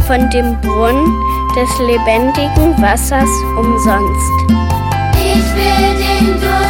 von dem Brunnen des lebendigen Wassers umsonst. Ich will den Durst